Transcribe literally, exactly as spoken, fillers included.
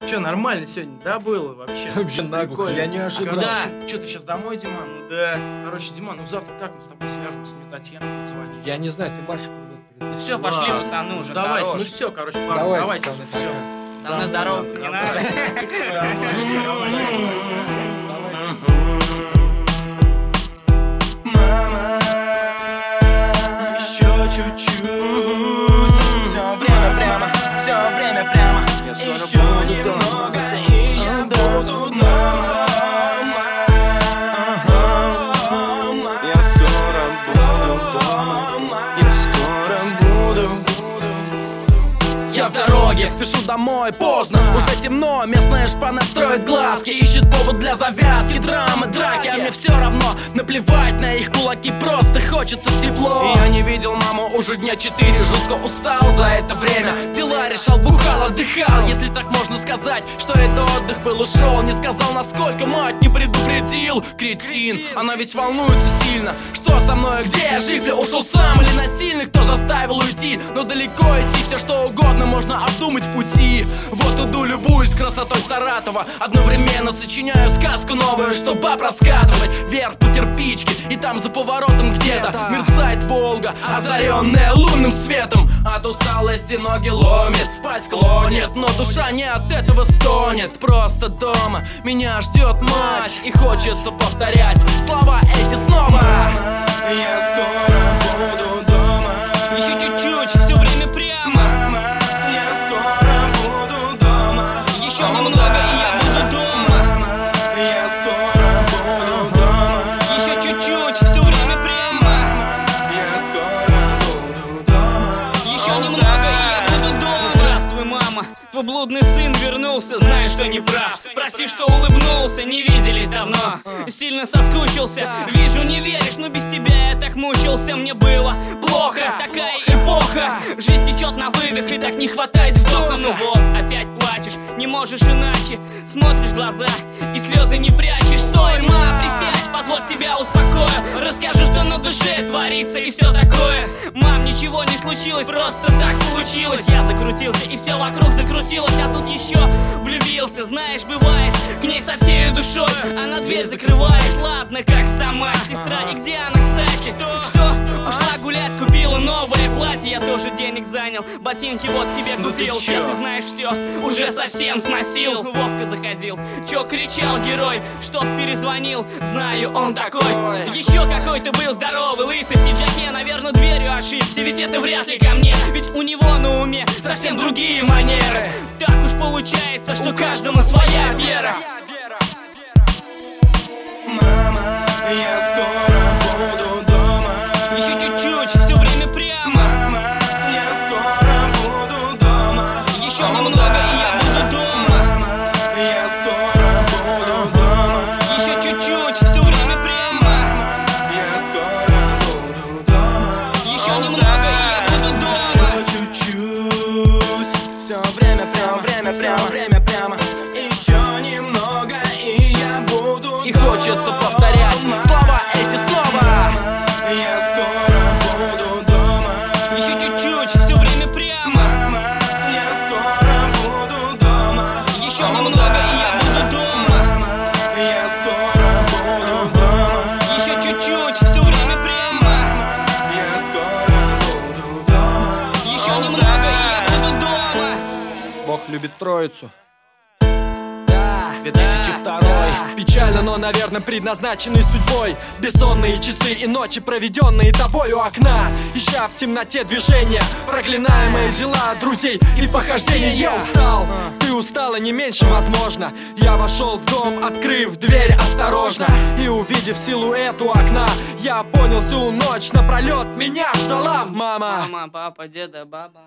Че, нормально сегодня, да, было вообще? Вообще наглухо, я не ожидал. Когда? Че, ты сейчас домой, Диман? Ну да. Короче, Диман, ну завтра как мы с тобой свяжемся? Мне Татьяна будет звонить. Я не знаю, ты Маша привет передай. Ну все, пошли, пацаны, уже Давайте, хорош. ну все, короче, парни, Давайте, давайте, пацаны, все. Со мной здороваться не надо. Еще чуть-чуть, все время прямо, все время прямо. Еще немного и я буду дома. Я скоро буду дома. Я скоро буду. Я в дороге, спешу домой, поздно, уже темно. Местная шпана строит глазки, ищет повод для завязки, драмы, драки. А мне все равно, наплевать на их кулаки, просто хочется в тепло. Я не видел маму уже дня четыре, жутко устал за это время. Дела решал, бухал, отдыхал, если так можно сказать, что это отдых был, ушел. Не сказал, насколько, мать не предупредил. Кретин, она ведь волнуется сильно. Что со мной, где я, жив ли, ушел сам или насильно? Кто заставил уйти, но далеко идти, все что угодно можно обдумать в пути. Вот иду, любуюсь красотой Саратова, одновременно сочиняю сказку новую, чтобы проскатывать вверх по кирпичке. И там за поворотом где-то мерцает Волга, озаренная лунным светом. От усталости ноги ломит, спать клонит, но душа не от этого стонет. Просто дома меня ждет мать, и хочется повторять слова эти снова. Я скоро буду дома. Еще чуть-чуть, все время прямо. Я скоро буду дома. Еще немного и я буду дома. Я скоро буду дома. Еще чуть-чуть, все время прямо. Я скоро буду дома. Еще немного и я буду дома. Здравствуй, мама, твой блудный сын вернулся, знаешь, что не прав. Прости, что улыбнулся, не виделись давно. Сильно соскучился, вижу, не веришь, но без тебя я так мучился. Мне было плохо, такая эпоха. Жизнь течет на выдох, и так не хватает вздоха. Ну вот, опять плачешь, не можешь иначе. Смотришь в глаза и слезы не прячешь. Стой, ма, присядь, позволь тебя успокою. Расскажу, что на душе творится и все такое. Мам, ничего не случилось, просто так получилось. Я закрутился и все вокруг закрутилось, а тут еще влюбился. Знаешь, бывает, к ней со всей душой. Она дверь закрывает, ладно, как сама сестра. И где она, кстати? Что? Что? Ушла гулять, купила новое платье. Я тоже денег занял, ботинки вот себе купил. Ты, ты знаешь, все уже совсем сносил. Вовка заходил, че кричал герой, чтоб перезвонил. Знаю, он такой. Еще какой-то был здоровый, лысый, в пиджаке, наверное, дверью ошибся. Ведь это вряд ли ко мне, ведь у него на уме совсем другие манеры. Так уж получается, что каждому своя вера. Мама, я скоро буду дома. Еще чуть-чуть, все время прямо. Мама, я скоро буду дома. Еще немного и я буду дома. Мама, я скоро буду дома. Еще чуть-чуть, все время прямо. Я скоро буду дома. Еще немного и я буду дома. Еще чуть-чуть. Все время прямо, время прямо, время прямо. Еще немного и я буду. И хочется повторять слова эти снова. Я скоро буду дома. Еще чуть-чуть, все время прямо. Я скоро буду дома. Еще немного и я буду дома. Я скоро буду дома. Еще чуть-чуть, все время прямо. Я скоро буду дома. Еще немного и я буду дома. Бог любит троицу. две тысячи второй. Печально, но, наверное, предназначенный судьбой. Бессонные часы и ночи, проведенные тобой у окна, ища в темноте движения, проклиная мои дела, друзей и похождения. Я устал, ты устала не меньше, возможно. Я вошел в дом, открыв дверь осторожно, и увидев силуэт у окна, я понял, всю ночь напролет меня ждала мама. Мама, папа, деда, баба.